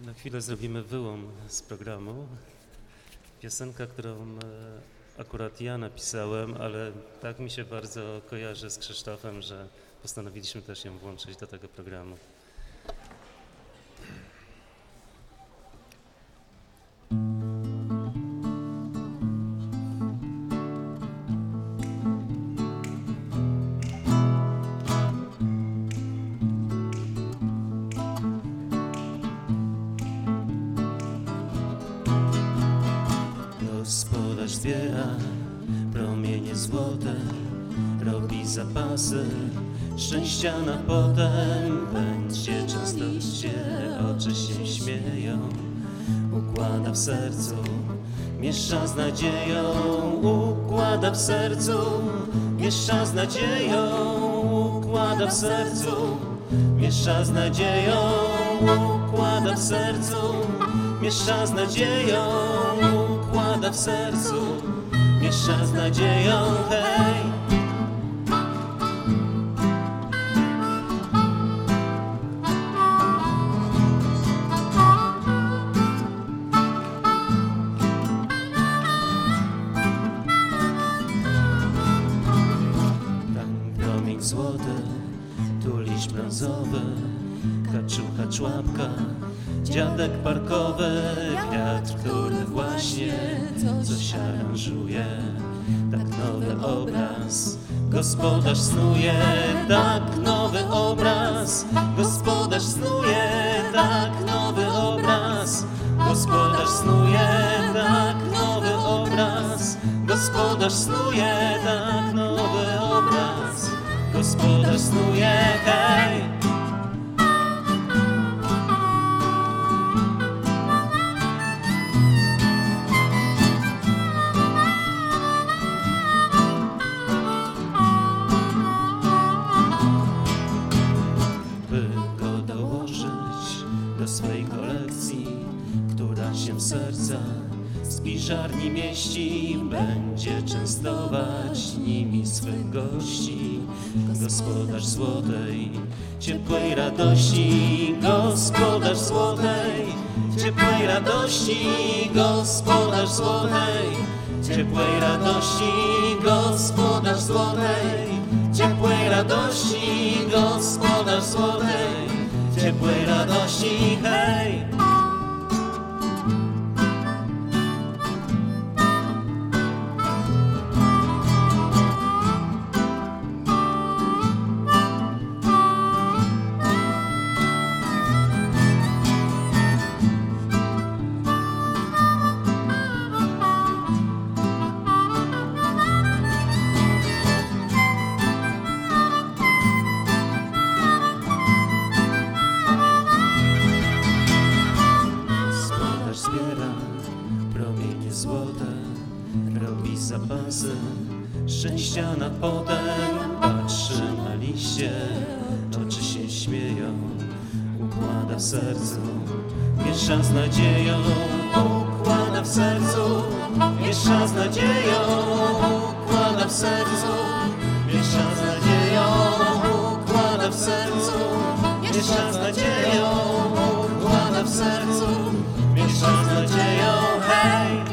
Na chwilę zrobimy wyłom z programu. Piosenka, którą akurat ja napisałem, ale tak mi się bardzo kojarzy z Krzysztofem, że postanowiliśmy też ją włączyć do tego programu. Gospodarz zbiera promienie złote, robi zapasy szczęścia na potem. Będzie często liście, oczy się śmieją, układa w sercu, miesza z nadzieją. Układa w sercu, miesza z nadzieją. Układa w sercu, miesza z nadzieją. Układa w sercu, miesza z nadzieją. Układa w sercu, miesza z nadzieją, hej. Tam promień złoty, tu liść brązowy, kaczucha człapka, dziadek parkowy, wiatr, który właśnie coś aranżuje. Tak nowy obraz gospodarz snuje, tak nowy obraz gospodarz snuje, tak nowy obraz gospodarz snuje, tak nowy obraz gospodarz snuje, tak nowy obraz gospodarz snuje, hej. Do swej kolekcji, która się w sercach spiżarni mieści, będzie częstować nimi swych gości. Gospodarz złotej, ciepłej radości, gospodarz złotej, ciepłej radości, gospodarz złotej, ciepłej radości, gospodarz złotej, ciepłej radości, gospodarz złotej, ciepłej radości, hej! Zbiera promienie złote, robi zapasy szczęścia na potem. Patrzy na liście, oczy się śmieją, układa w sercu, miesza z nadzieją. Układa w sercu, miesza z nadzieją. Układa w sercu, miesza z nadzieją. Układa w sercu, miesza z nadzieją. Układa w sercu, miesza z nadzieją, hej!